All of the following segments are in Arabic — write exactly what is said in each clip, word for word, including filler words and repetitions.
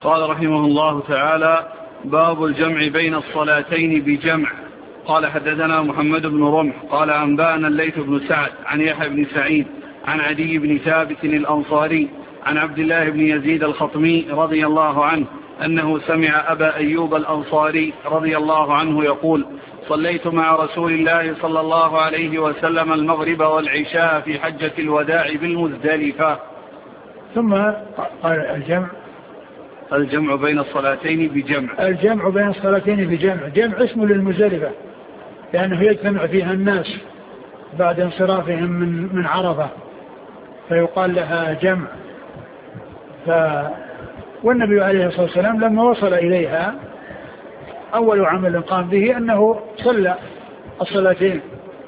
قال رحمه الله تعالى: باب الجمع بين الصلاتين بجمع. قال: حدثنا محمد بن رمح قال أنبأنا الليث بن سعد عن يحيى بن سعيد عن عدي بن ثابت الأنصاري عن عبد الله بن يزيد الخطمي رضي الله عنه أنه سمع أبا أيوب الأنصاري رضي الله عنه يقول: صليت مع رسول الله صلى الله عليه وسلم المغرب والعشاء في حجة الوداع بالمزدلفة. ثم قال الجمع الجمع بين الصلاتين بجمع. الجمع بين الصلاتين بجمع، جمع اسم للمزدلفة لأنه يجتمع فيها الناس بعد انصرافهم من من عرفة فيقال لها جمع. ف والنبي عليه الصلاة والسلام لما وصل إليها أول عمل قام به أنه صلى الصلاتين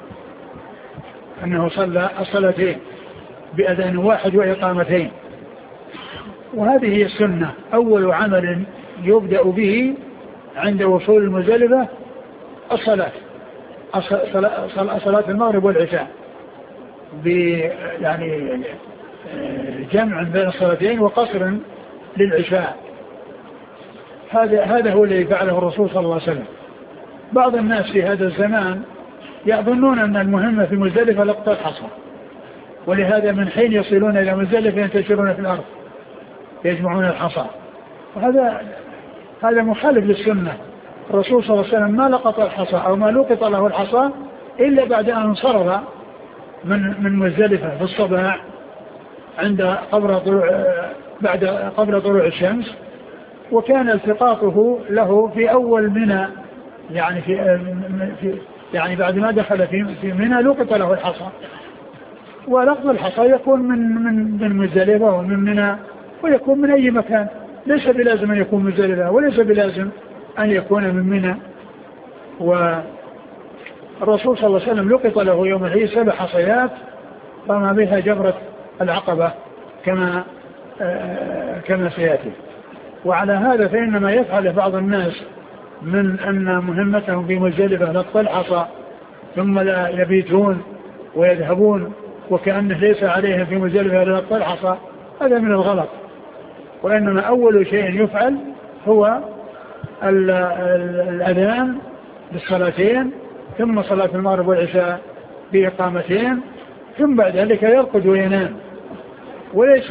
أنه صلى الصلاتين بأذان واحد وإقامتين، وهذه هي السنة. أول عمل يبدأ به عند وصول المزدلفة الصلاة صلاة المغرب والعشاء يعني جمع بين الصلاتين وقصر للعشاء. هذا هذا هو الذي فعله الرسول صلى الله عليه وسلم. بعض الناس في هذا الزمان يظنون أن المهمة في مزدلفة لقطة الحصى، ولهذا من حين يصلون إلى مزدلفة ينتشرون في الأرض يجمعون الحصى، وهذا هذا مخالف للسنة. الرسول صلى الله عليه وسلم ما لقط الحصى أو ما لقط له الحصى إلا بعد أن انصرف من من مزدلفة في الصباح عند قبل طلوع بعد قبل طلوع الشمس، وكان التقاطه له في أول منى يعني في, في يعني بعد ما دخل في في منى لقط له الحصى. ولقط الحصى يكون من من من مزدلفة ومن منى ويكون من أي مكان، ليس بلازم أن يكون مزدلفة وليس بلازم أن يكون من منى. والرسول صلى الله عليه وسلم لقط له يوم العيد سبع حصيات رمى بها جبرة العقبة كما آه كما سيأتي. وعلى هذا فإنما يفعل بعض الناس من أن مهمتهم في مزدلفة لقط الحصى ثم لا يبيتون ويذهبون وكأنه ليس عليهم في مزدلفة لقط الحصى، هذا من الغلط. وإنما أول شيء يفعل هو الأذان بالصلاتين ثم صلاة المغرب والعشاء بإقامتين ثم بعد ذلك يرقد وينام. وليس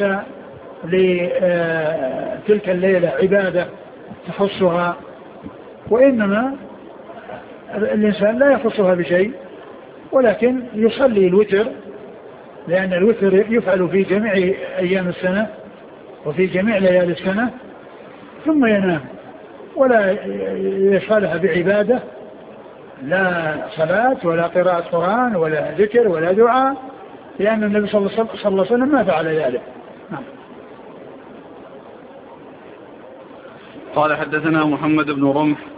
لتلك الليلة عبادة تخصها، وإنما الإنسان لا يخصها بشيء، ولكن يصلي الوتر لأن الوتر يفعل في جميع أيام السنة وفي جميع ليالي السنة ثم ينام، ولا يشغلها بعبادة لا صلاة ولا قراءة قرآن ولا ذكر ولا دعاء، لأن النبي صلى الله عليه وسلم ما فعل ذلك. نعم. قال: حدثنا محمد بن رمح